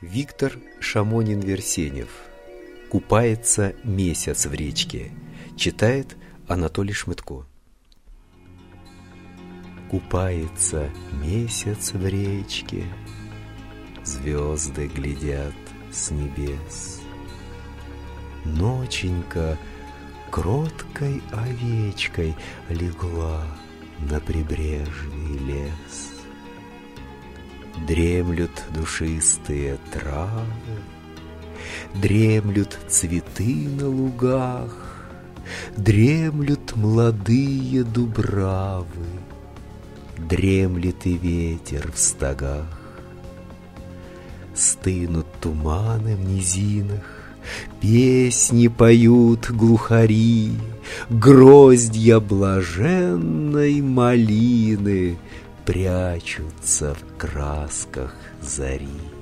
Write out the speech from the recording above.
Виктор Шамонин-Версенев. «Купается месяц в речке». Читает Анатолий Шмытко. Купается месяц в речке, звезды глядят с небес. Ноченька кроткой овечкой легла на прибрежный лес. Дремлют душистые травы, дремлют цветы на лугах, дремлют молодые дубравы, дремлет и ветер в стогах. Стынут туманы в низинах, песни поют глухари, гроздья блаженной малины прячутся в красках зари.